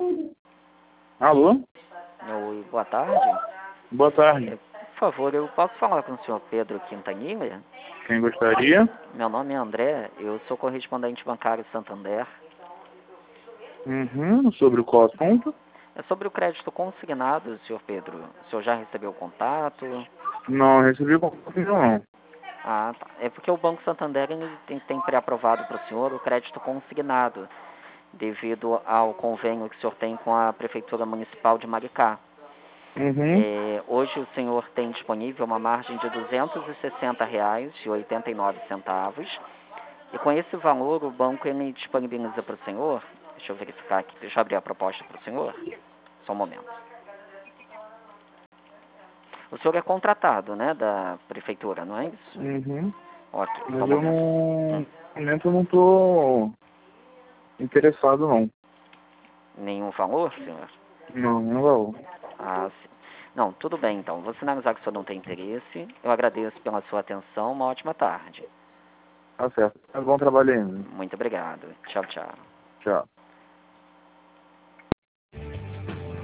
Alô? Oi, boa tarde. Boa tarde. Por favor, eu posso falar com o senhor Pedro Quintanilha? Quem gostaria? Meu nome é André, eu sou correspondente bancário Santander. Sobre qual assunto? É sobre o crédito consignado, senhor Pedro. O senhor já recebeu o contato? Não, recebi contato não. Ah, tá. É porque o Banco Santander ele tem pré-aprovado para o senhor o crédito consignado, devido ao convênio que o senhor tem com a Prefeitura Municipal de Maricá. Hoje o senhor tem disponível uma margem de R$ 260,89. E com esse valor o banco ele disponibiliza para o senhor, deixa eu verificar aqui, deixa eu abrir a proposta para o senhor, só um momento. O senhor é contratado, né, da prefeitura, não é isso? Ok, Mas só um eu momento. no momento eu não tô interessado não. Nenhum valor, senhor? Não vou. Ah, sim. Não, tudo bem então. Vou sinalizar que o senhor não tem interesse. Eu agradeço pela sua atenção. Uma ótima tarde. Tá certo. Bom trabalho ainda. Muito obrigado. Tchau, tchau. Tchau.